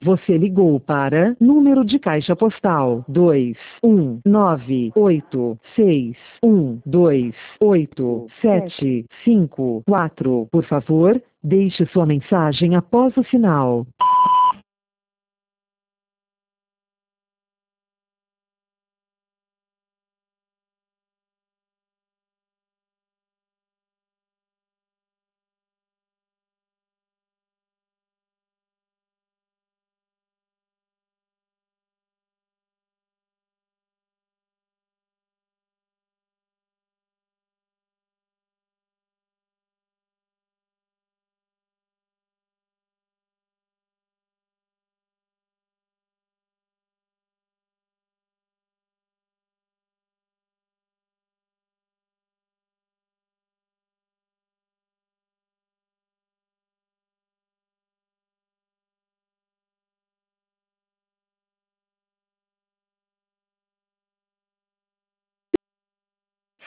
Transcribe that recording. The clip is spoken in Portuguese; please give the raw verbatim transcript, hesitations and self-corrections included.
Você ligou para número de caixa postal dois um nove oito seis um dois oito sete cinco quatro. Por favor, deixe sua mensagem após o sinal.